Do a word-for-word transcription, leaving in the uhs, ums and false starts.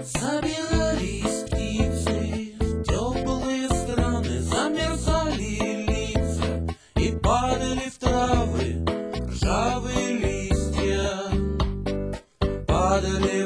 Собирались птицы в теплые страны, замерзали лица и падали в травы ржавые листья, падали